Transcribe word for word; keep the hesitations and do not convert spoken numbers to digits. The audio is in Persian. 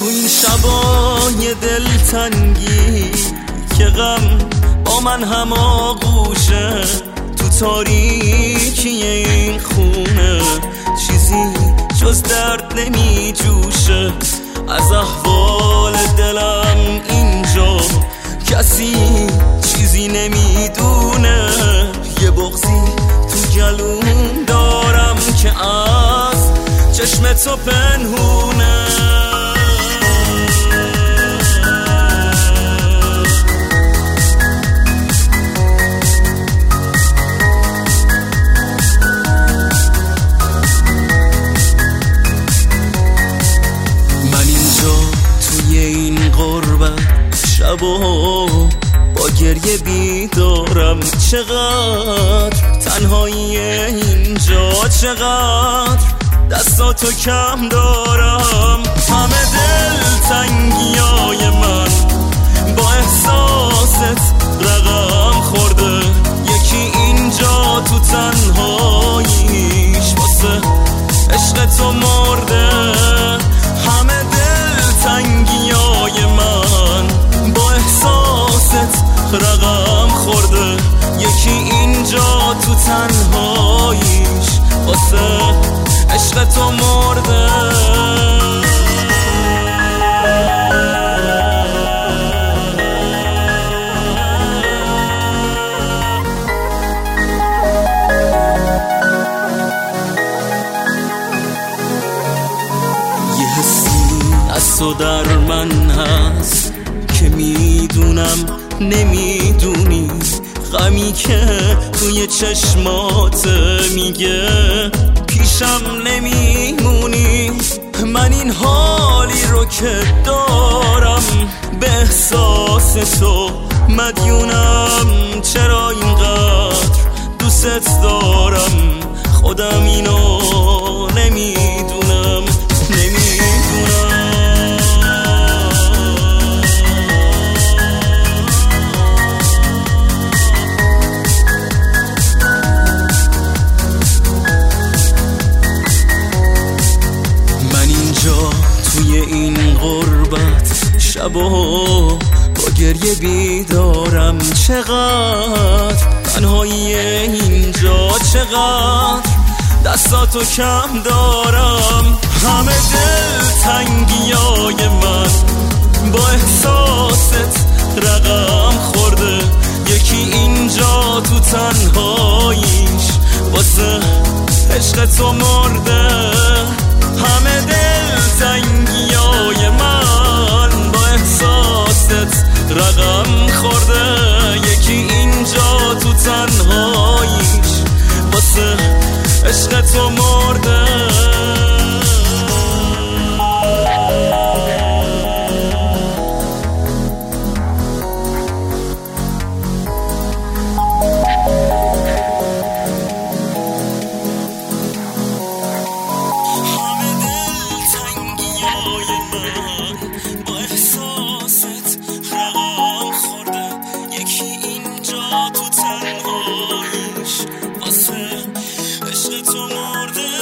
تو این شبای دلتنگی که غم با من هم آغوشه، تو تاریکی این خونه چیزی جز درد نمی جوشه. از احوال دلم اینجا کسی چیزی نمیدونه. یه بغضی تو گلوم دارم که از چشم تو پنهونه. شبا با گریه بیدارم، چقدر تنهایی اینجا، چقدر دستاتو کم دارم. همه دل تنگیای من با احساست رقم خورده. یکی اینجا تو تنهاییش واسه عشق تو مرده. همه دل تنگیای من با احساست رقم خورده. یکی اینجا تو تنهاییش واسه عشق تو مرده. یه حسی از تو در من هست که میدونم نمیدونی. غمی که توی چشمات میگه پیشم نمیمونی. من این حالی رو که دارم به احساس تو مدیونم. چرا اینقدر دوست دارم خودم اینو نمیدونم نمیدونم. توی این غربت شبا با گریه بیدارم، چقدر تنهایی اینجا، چقدر دستاتو کم دارم. همه دل تنگیای من با احساست رقم خورده. یکی اینجا تو تنهاییش واسه عشق تو مرده. همه دل تنگیای من با احساست رقم خورده. یکی اینجا تو تنهاییش واسه عشق تو مرده. واسه عشق تو مرده.